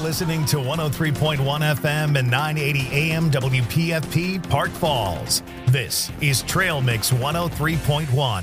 listening to 103.1 FM and 980 AM WPFP Park Falls. This is Trail Mix 103.1.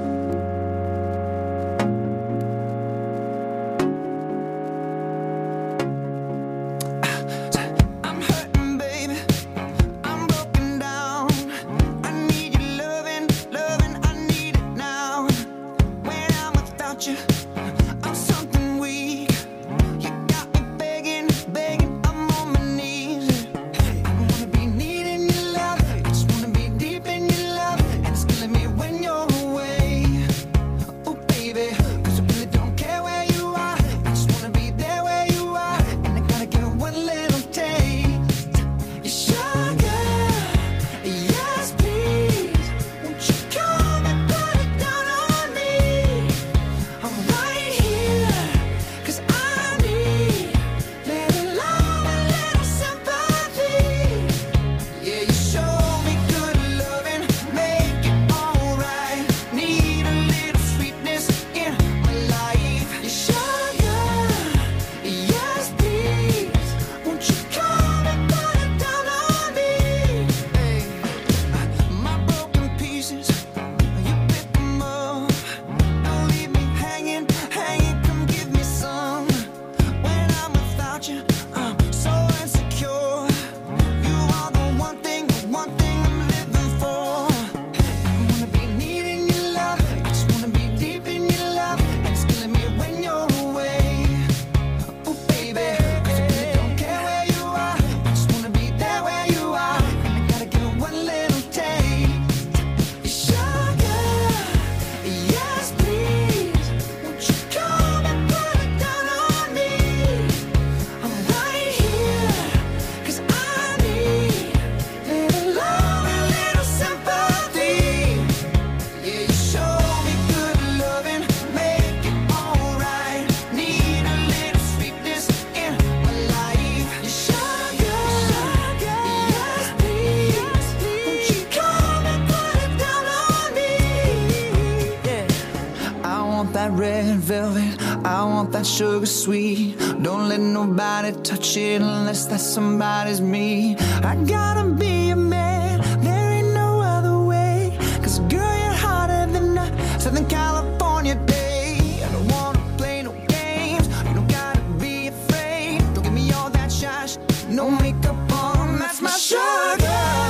Sugar sweet, don't let nobody touch it unless that somebody's me. I gotta be a man, there ain't no other way. Cause girl, you're hotter than a Southern California day. I don't wanna play no games, you don't gotta be afraid. Don't give me all that shy, no makeup on, that's my sugar.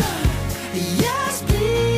Yes, please.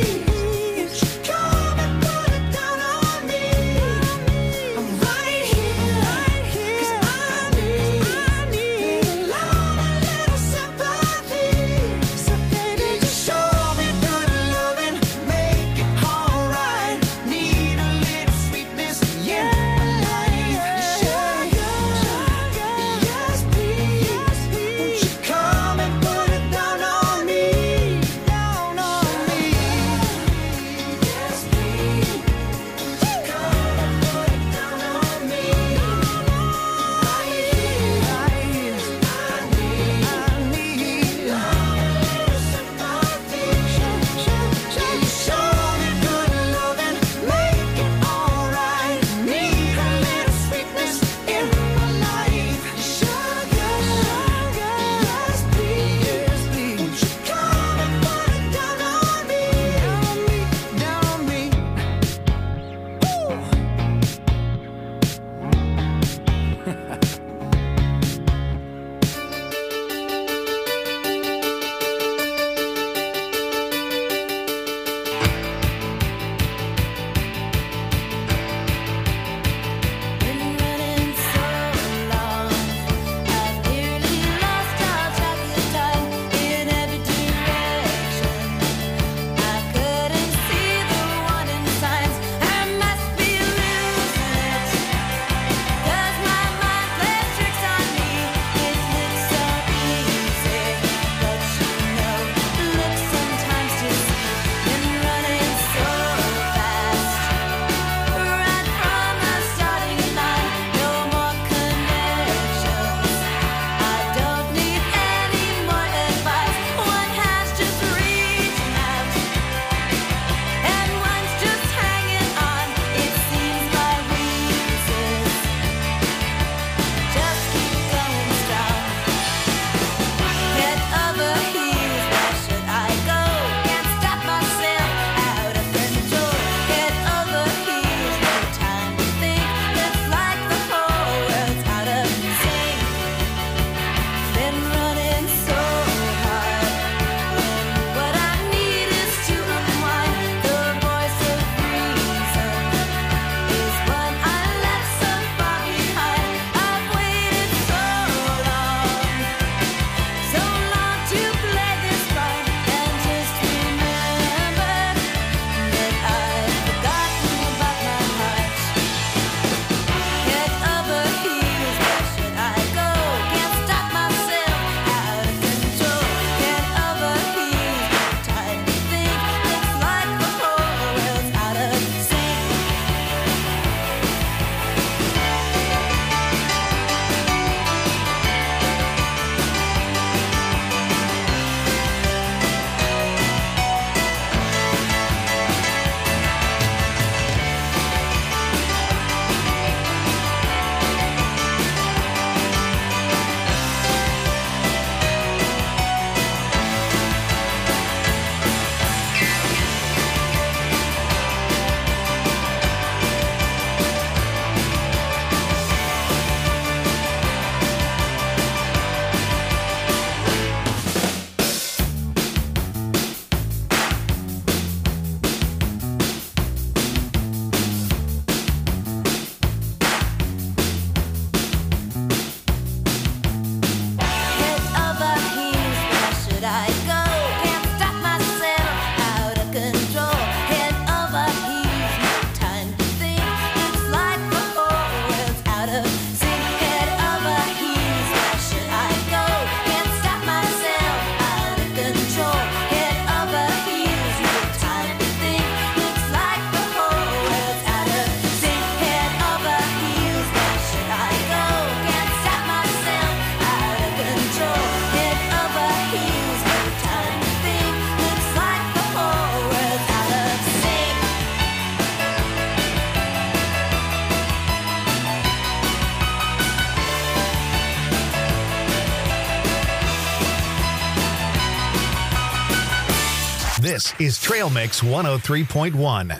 This is Trail Mix 103.1.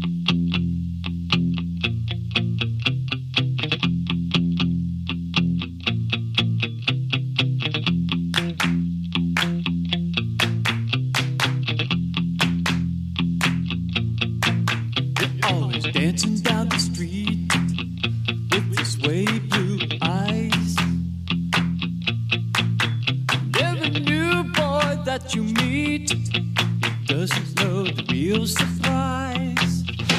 Dancing down the street with your sway blue eyes. Every new boy that you meet doesn't know the real surprise.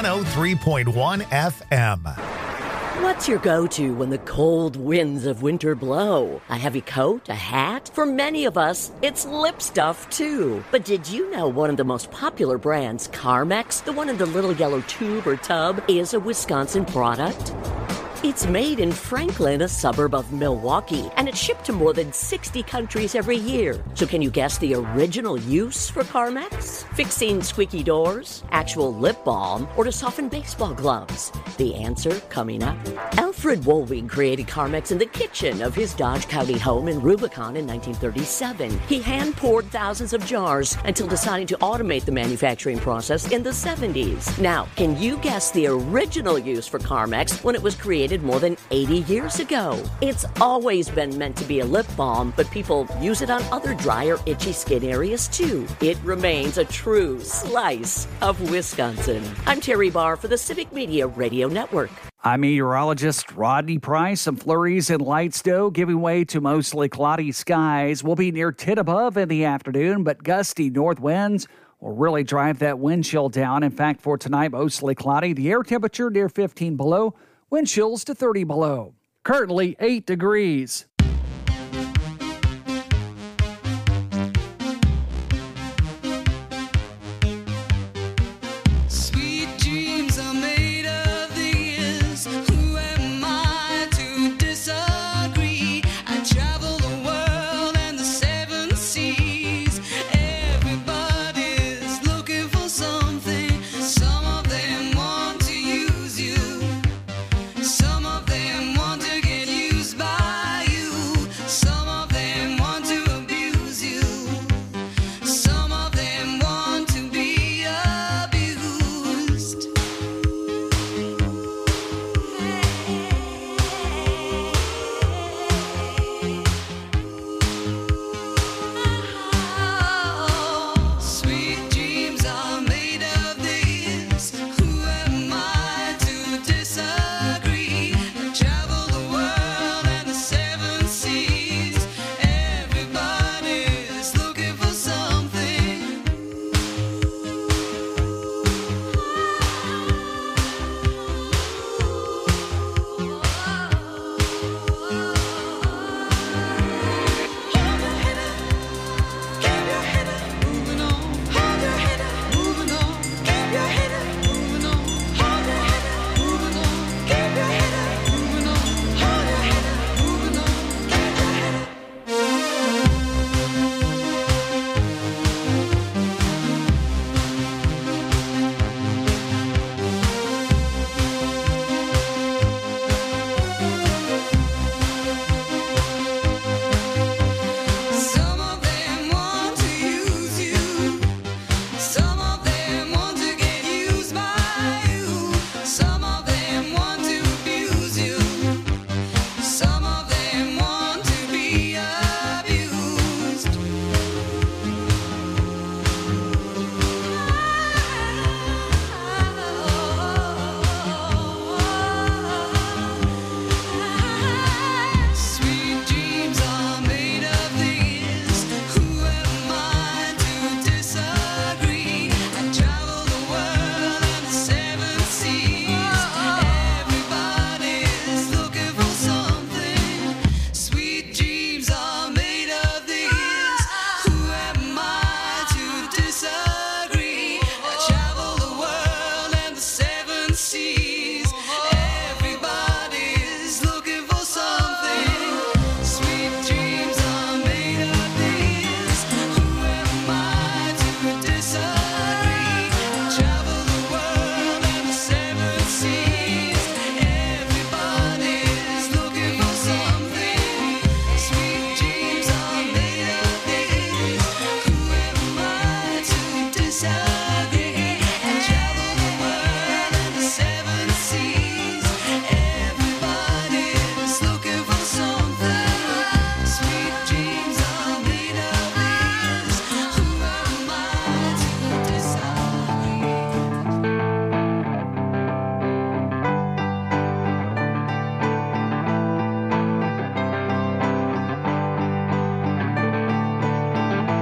103.1 FM. What's your go-to when the cold winds of winter blow? A heavy coat? A hat? For many of us, it's lip stuff, too. But did you know one of the most popular brands, Carmex, the one in the little yellow tube or tub, is a Wisconsin product? It's made in Franklin, a suburb of Milwaukee, and it's shipped to more than 60 countries every year. So can you guess the original use for Carmex? Fixing squeaky doors, actual lip balm, or to soften baseball gloves? The answer coming up. Alfred Woolwing created Carmex in the kitchen of his Dodge County home in Rubicon in 1937. He hand-poured thousands of jars until deciding to automate the manufacturing process in the 70s. Now, can you guess the original use for Carmex when it was created more than 80 years ago? It's always been meant to be a lip balm, but people use it on other dry or itchy skin areas too. It remains a true slice of Wisconsin. I'm Terry Barr for the Civic Media Radio Network. I'm meteorologist Rodney Price. Some flurries in light snow giving way to mostly cloudy skies. We'll be near 10 above in the afternoon, but gusty north winds will really drive that wind chill down. In fact, for tonight, mostly cloudy. The air temperature near 15 below. Wind chills to 30 below. Currently 8 degrees.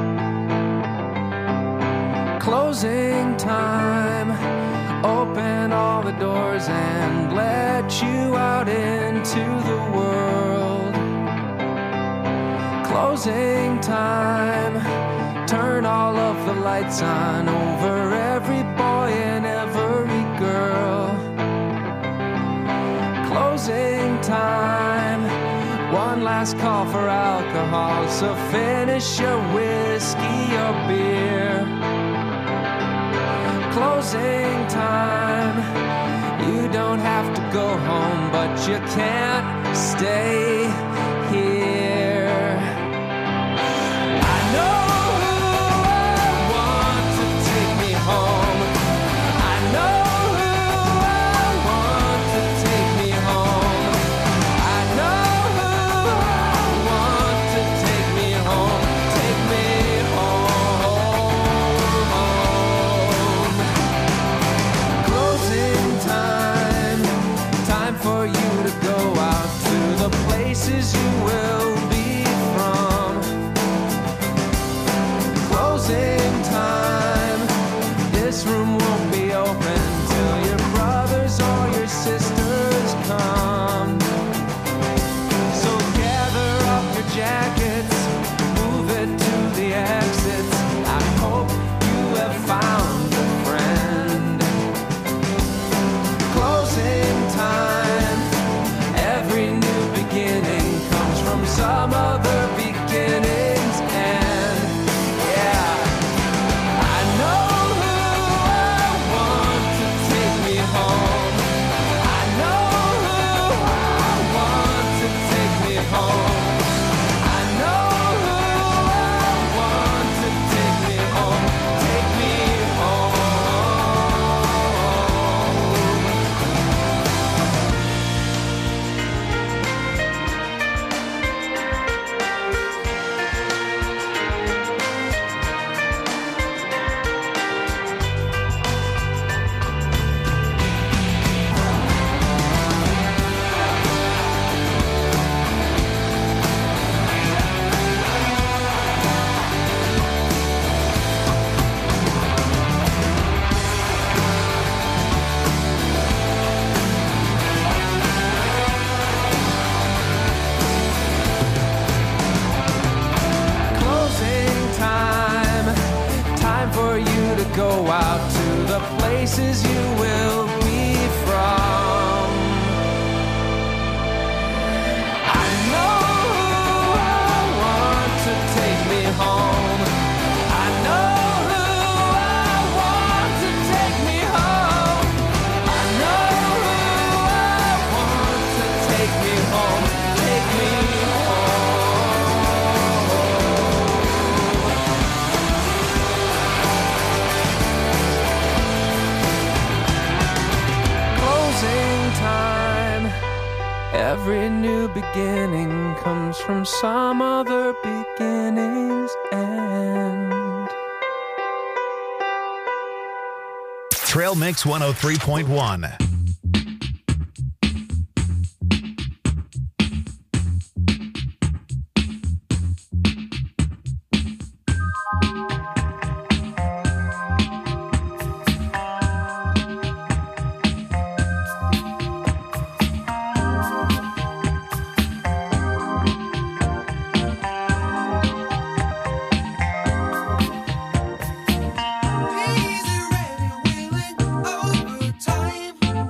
Closing time, open doors and let you out into the world. Closing time, turn all of the lights on over every boy and every girl. Closing time, one last call for alcohol, so finish your whiskey or beer. Closing time, you don't have to go home, but you can't stay here. I know who I want to take me home. I know who I want to take me home. I know who I want to take me home. Take me home. Closing time, time for you to go out to the places you will be from. Closing time, this room won't be open till your brothers or your sisters come. So gather up your jackets, move it to the exits. I hope you have found a friend. Closing time, every new beginning comes from some other beginning's end. Yeah, I know who I want to take me home. I know who I want to take me home. I know who I want to take me home. Take me home. Closing time, time for you to go out to the places you will be from. I know who I want to take me home. I know who I want to take me home. I know who I want to take me home. Take me closing time. Every new beginning comes from some other beginning's end. Trail Mix 103.1. Easy, ready, willing, overtime.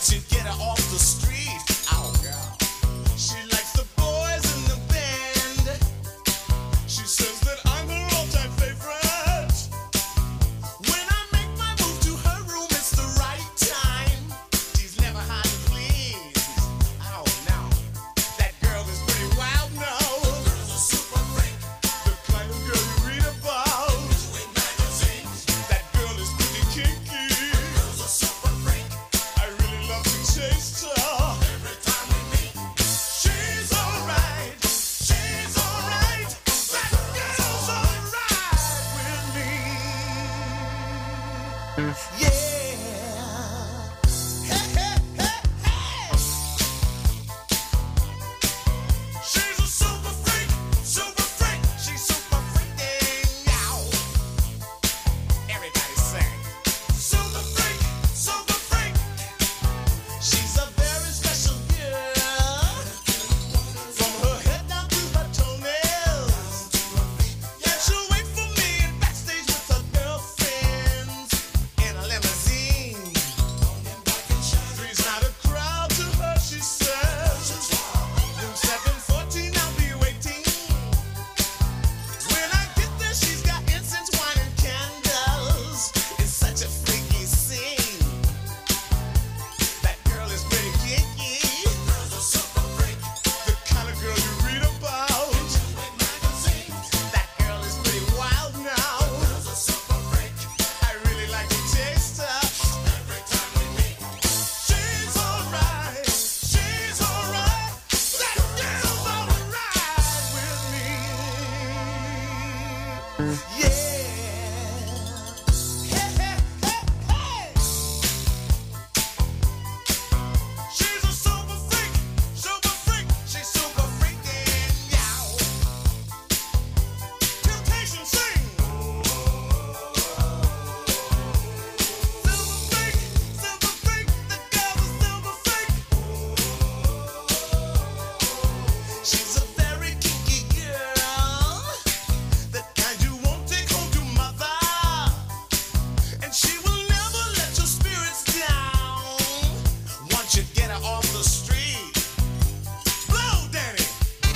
Once you get her off the street, oh girl, she likes the boys in the band. She says that I'm her all-time favorite. When I make my move to her room, it's the right time. She's never hard to please. Oh no, that girl is pretty wild now. Girl's a super freak, the kind of girl you read about in magazines. That girl is pretty kinky. Girl's a super freak. I really love to taste her. Every time we meet, she's alright. She's alright. That girl's alright with me. Yeah. Hey, hey, hey, hey. She's a super freak. Super freak. She's super freaking out. Everybody sing. Super freak. Super freak. She's a very special girl. From her head down to her toenails. Yeah, she'll wait for me in backstage with her girlfriends in a limousine. Three's not a crowd to her, she says. Room 714, I'll be waiting. When I get there, she's got incense, wine, and candles. It's such a freaky scene. That girl is pretty kinky. Girl's a super freak. The kind of girl you read about in magazines. That girl is pretty wild now. Girl's a super freak. I really like to taste her. Every time we meet, she's alright. She's alright. That girl's alright with me. Yeah. Hey, hey, hey, hey. She's a super freak, she's super freaking out. Temptation sing. Silver freak, the girl's a silver freak. She's a very kinky girl, the kind you won't take home to mother. And she will never let your spirits down. Once you get her off the street, blow, Danny.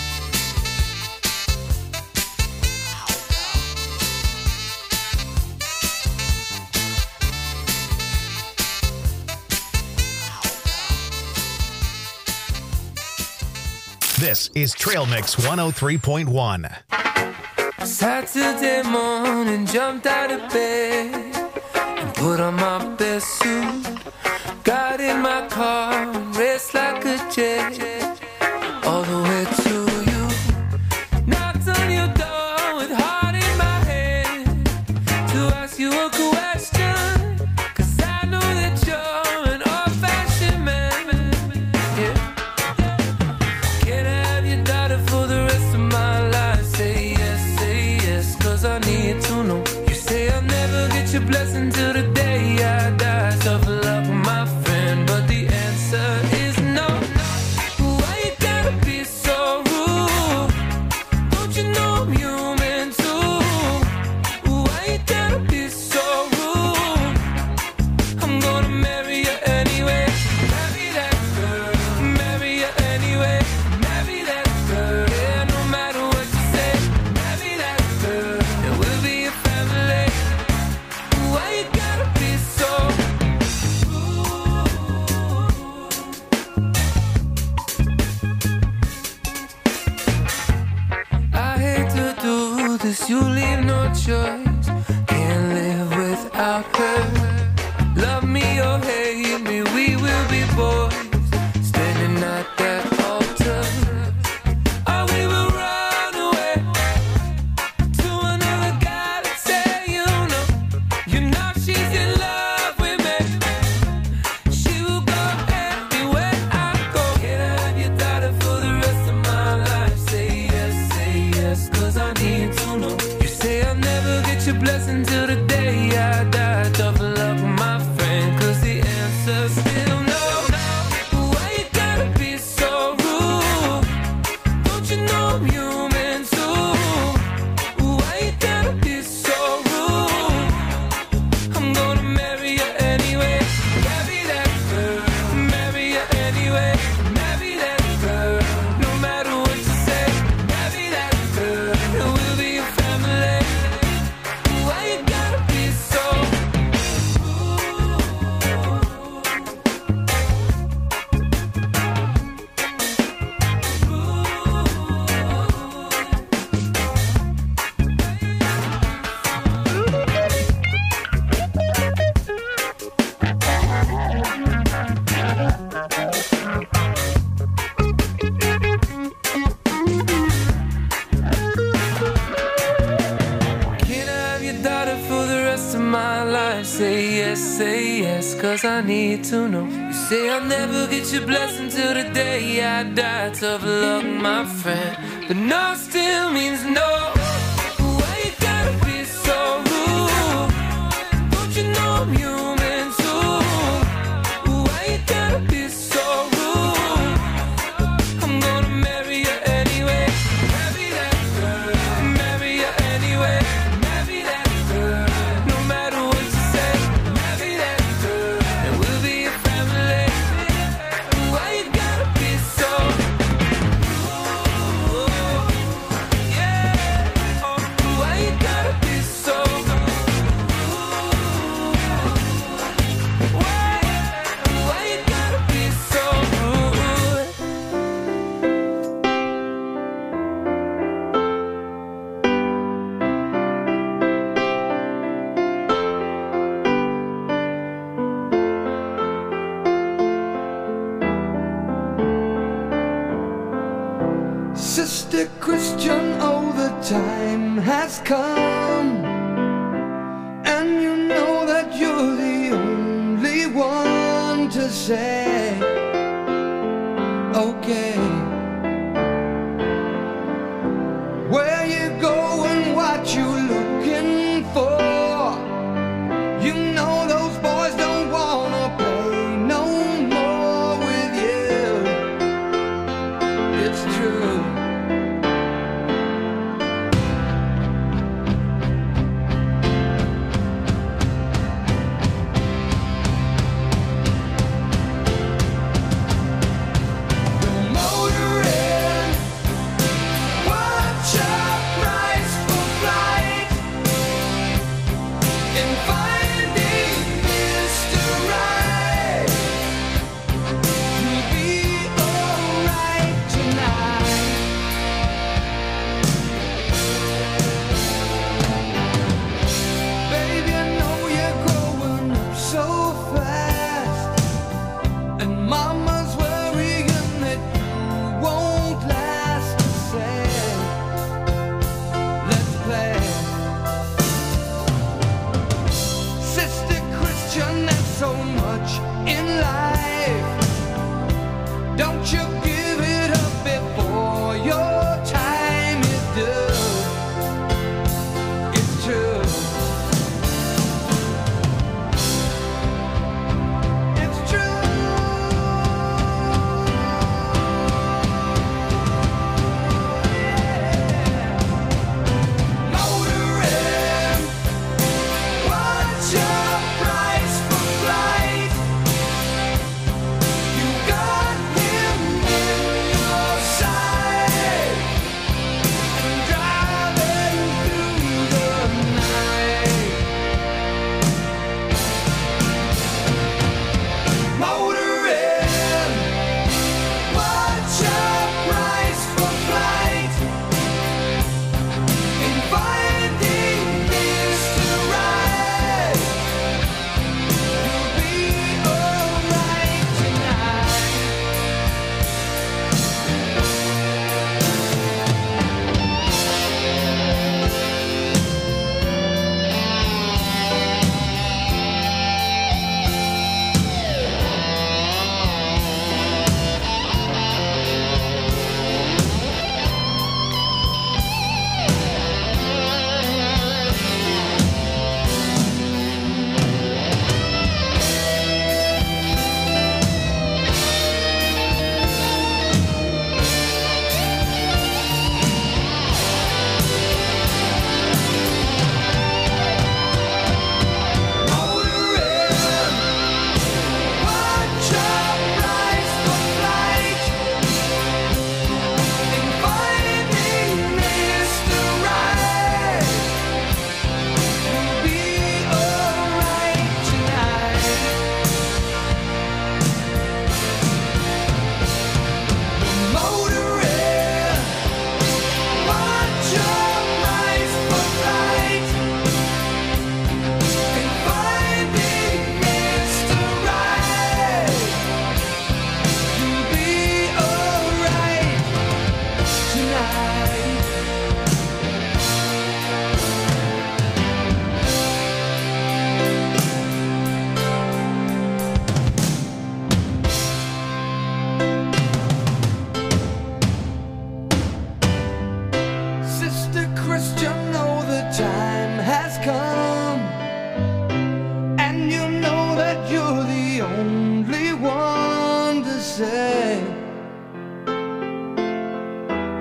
This is Trail Mix 103.1. Saturday morning, jumped out of bed and put on my best suit. Got in my car and raced like a jet all the way to you. Knocked on your door with heart in my hand to ask you a question, 'cause I know that you're an old-fashioned man. Yeah. Can I have your daughter for the rest of my life? Say yes, 'cause I need to know. You say I'll never get your blessing till the day I die. Tough luck, my friend, but the answer is no. Why you gotta be so rude? Don't you know I'm human too? Why you gotta be so rude? I'm gonna marry you anyway. Marry that girl. Marry you anyway. Marry that girl. Yeah, no matter what you say. Marry that girl. And we'll be a family. Why you gotta be so rude? I hate to do this, you leave no choice. Can't live without her. Love me or hate me, we will be boys. Standing at that altar. Or we will run away to another guy that say you know she's in love with me. She will go everywhere I go. Can I have your daughter for the rest of my life? Say yes, 'cause I need to know. You say I'll never get I need to know. You say I'll never get your blessing till the day I die. Tough luck, my friend, but no still means no. Why you gotta be so rude? Don't you know I'm human too? Why you gotta be so rude? I'm gonna marry you anyway. Marry that girl. Marry you anyway. Marry that girl. No matter what you say. Marry that girl. And we'll be a family. Why you gotta be so rude? Yeah. Oh, why you gotta be so rude? Why you gotta be so rude? Sister Christian, oh, the time has come, and you know that you're the only one to say, okay. Where you going, what you looking for? You know those boys don't wanna play no more with you. It's true. The motor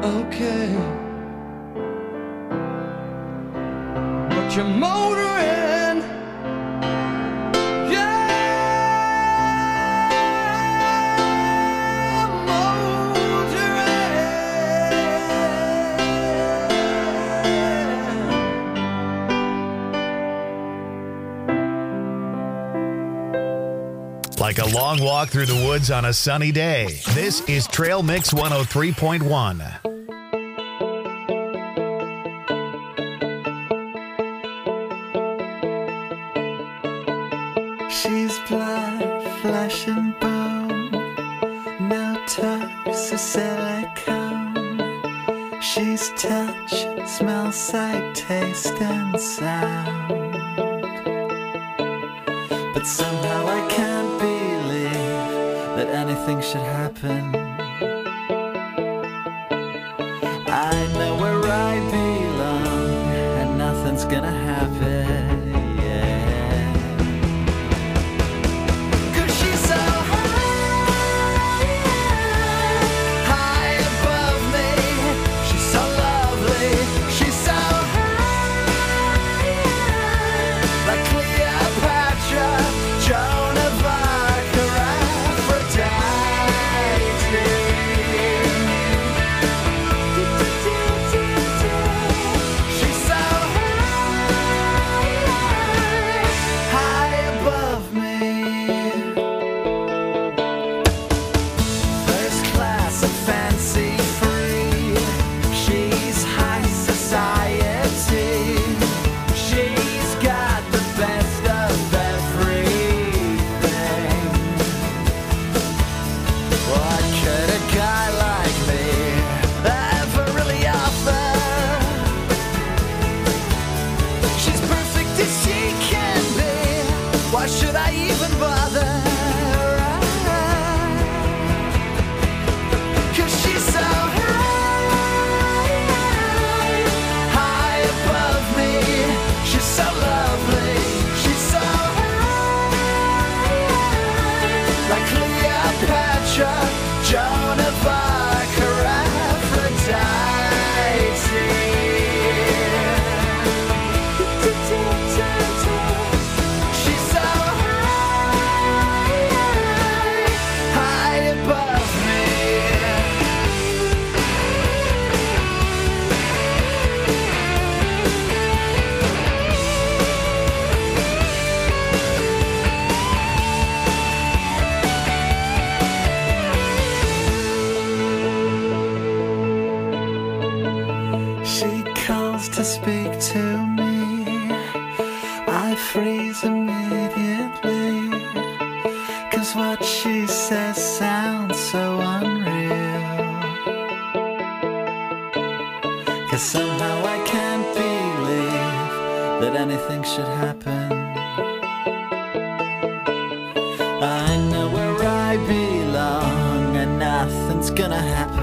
okay. But you're motoring, yeah, Like a long walk through the woods on a sunny day. This is Trail Mix 103.1. She's blood, flesh and bone, no tucks or silicone. She's touch, smell, sight, taste and sound. But somehow I can't believe that anything should happen. I know where I belong and nothing's gonna happen. To speak to me, I freeze immediately, 'cause what she says sounds so unreal. 'Cause somehow I can't believe that anything should happen. I know where I belong and nothing's gonna happen.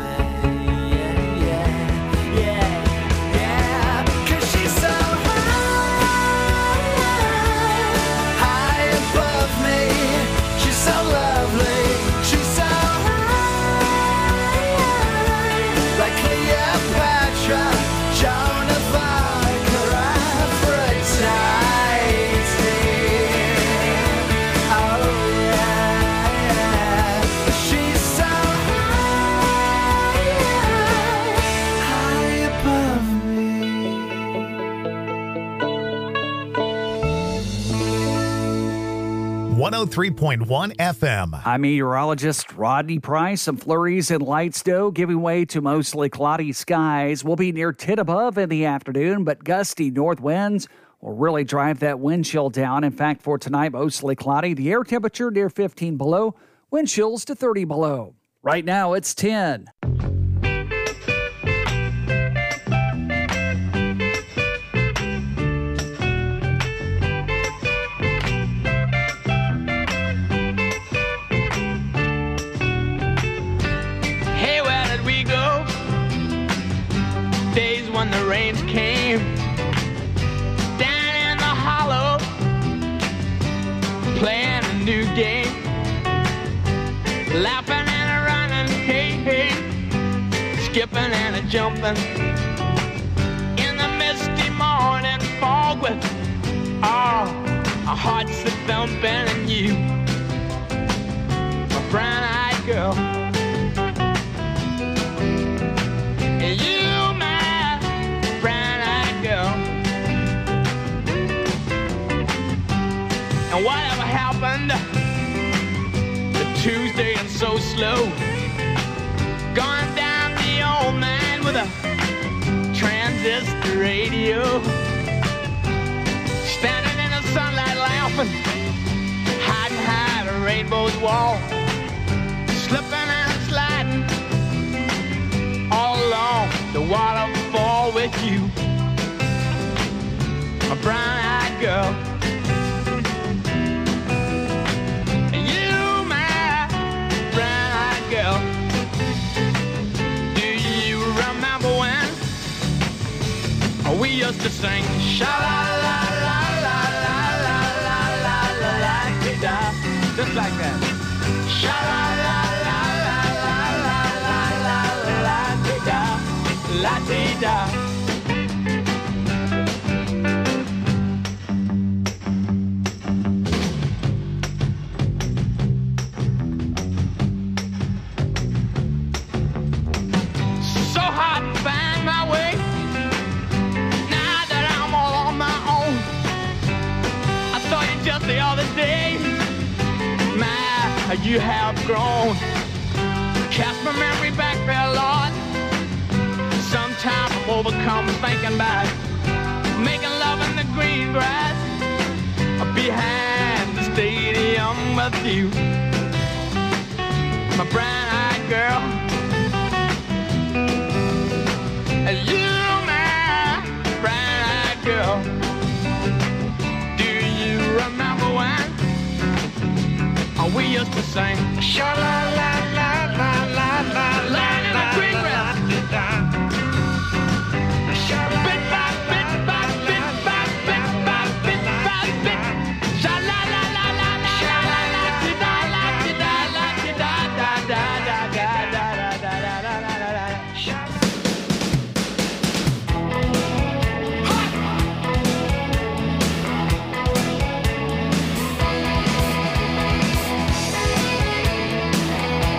FM. I'm meteorologist Rodney Price. Some flurries and light snow giving way to mostly cloudy skies. We'll be near 10 above in the afternoon, but gusty north winds will really drive that wind chill down. In fact, for tonight, mostly cloudy. The air temperature near 15 below. Wind chills to 30 below. Right now, it's 10. When the rains came down in the hollow, playing a new game, laughing and running, hey, hey, skipping and a jumping in the misty morning fog with our hearts a thumping, and you, my brown-eyed girl, and you, my brown-eyed girl. And whatever happened to Tuesday and so slow, gone down the old man with a transistor radio, standing in the sunlight laughing, hiding behind a rainbow's wall, slipping and sliding all along the waterfall with you, my brown-eyed girl. And you, my brown-eyed girl. Do you remember when we used to sing sha-la-la-la-la-la-la-la-la-la-la-la-la-la-la-la, just like that. Sha-la-la-la-la-la-la-la-la-la-la-la-la-la-la. So hard to find my way now that I'm all on my own. I saw you just the other day. My, you have grown. Cast my memory back there, Lord. Sometimes I'm overcome thinking about making love in the green grass behind the stadium with you, my brown-eyed girl. And you, my brown-eyed girl. Do you remember when we used to sing sha-la-la-la-la-la-la-la, in the green grass? Bit by bit by bit by bit by bit by bit. Sha-la-la-la-la-la-la-la-la-la-la-la-la-la-la-la-la.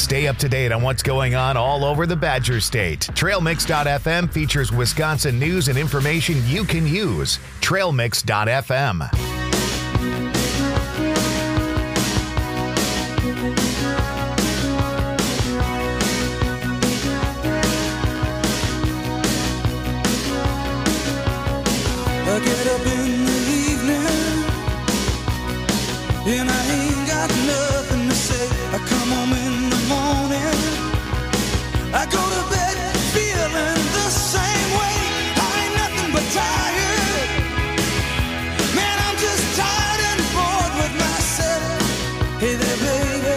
Stay up to date on what's going on all over the Badger State. TrailMix.fm features Wisconsin news and information you can use. TrailMix.fm. I get up in the evening and I ain't got nothing to say. I come home in the morning, I go to bed feeling the same way. I ain't nothing but tired. Man, I'm just tired and bored with myself. Hey there, baby,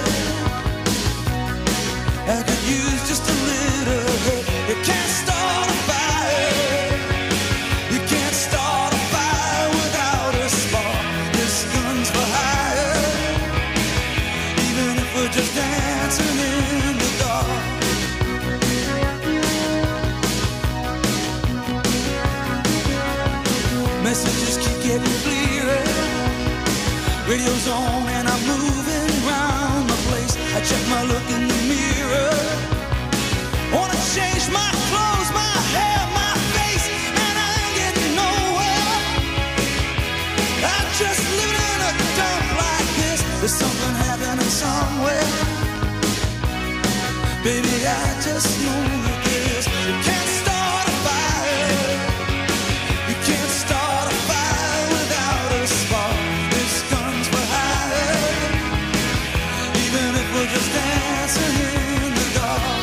I could use just a little help. You can't start a fire. You can't start a fire without a spark. This gun's for hire. Even if we're just dancing in the dark. Messages keep getting clearer. Radio's on and I'm moving round the place. I check my look in the mirror. Wanna change my clothes, my hair, my face, and I ain't getting nowhere. I'm just living in a dump like this. There's something happening somewhere. Baby, I just know this. You can't start a fire. You can't start a fire without a spark. This gun's for hire. Even if we're just dancing in the dark.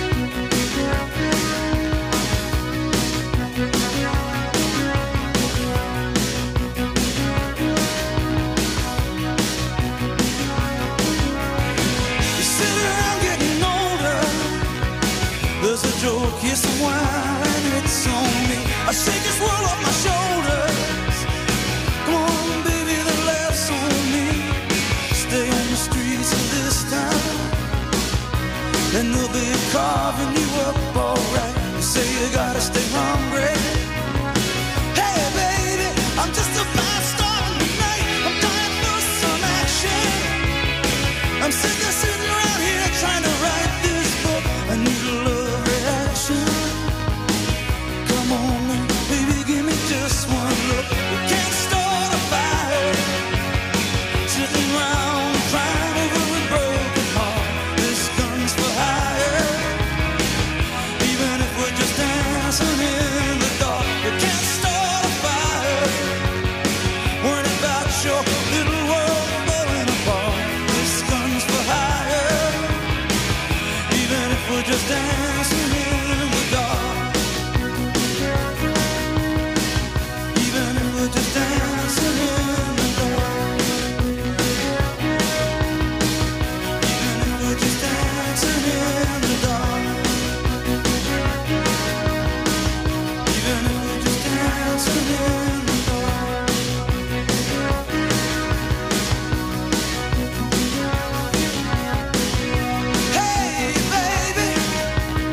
You sit around getting older. There's a joke, here's some wine, it's on me. I shake this world off my shoulders. Come on, baby, the laughs on me. Stay on the streets of this town, and they'll be carving you up alright. You say you gotta stay hungry. Hey, baby, I'm just a fast star tonight. I'm dying for some action. I'm sick of sitting around here trying to write this book. I need a love reaction. Come on, baby, give me just one look. You can't start a fire sitting around crying over a broken heart. This gun's for hire. Even if we're just dancing in the dark. You can't start a fire worrying about your little world falling apart. This gun's for hire. Even if we're just dancing in the dark. Even if we're just dancing in the dark. Even if we're just dancing in the dark. Even if we're just dancing in the dark. Hey, baby,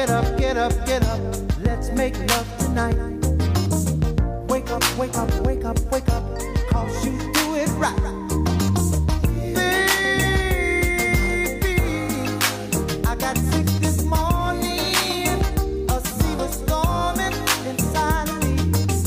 get up, get up, get up. Let's make love tonight. Wake up, wake up, wake up, wake up. 'Cause you do it right. Baby, I got sick this morning. A sea was storming inside of me.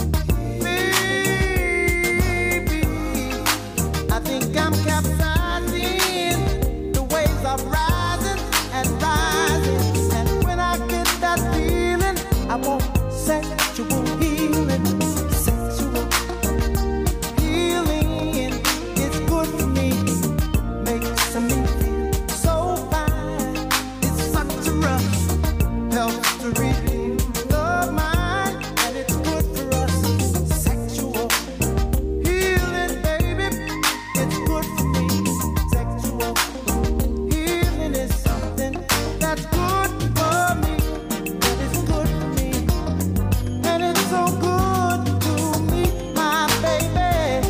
Baby, I think I'm capsizing. The waves are rising and rising. And when I get that feeling, I want sexual healing. Sexual healing is good for me. Makes me feel so fine. It's such a rush. Helps to relieve the mind. And it's good for us. Sexual healing, baby. It's good for me. Sexual healing is something that's good for me. And it's good for me. And it's so good to me, my baby.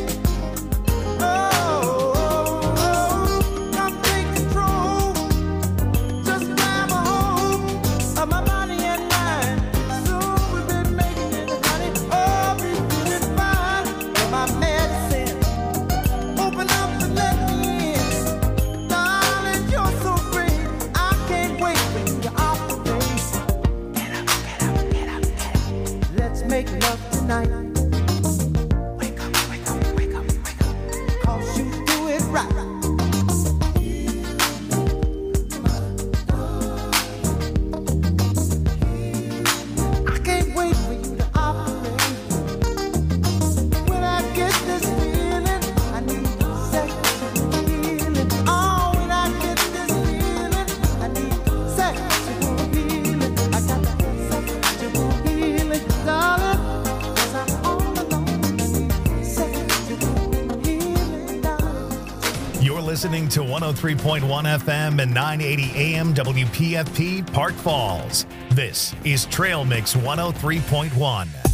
Come take control. Just grab a hold of my body and mind. Soon we'll be making it, honey. Oh, be feeling fine. You're my medicine. Open up and let me in. Darling, you're so great. I can't wait when you're off the base. Get up, get up, get up, get up. Let's make love tonight. Wake up, wake up, wake up, wake up. 'Cause you do it right. I can't wait for you to operate. When I get this feeling, I need sexual healing. Oh, when I get this feeling, I need sexual healing. I got that sexual healing, darling. 'Cause I'm all alone. I need sexual healing, darling. You're listening to 103.1 FM and 980 AM WPFP Park Falls. This is Trail Mix 103.1.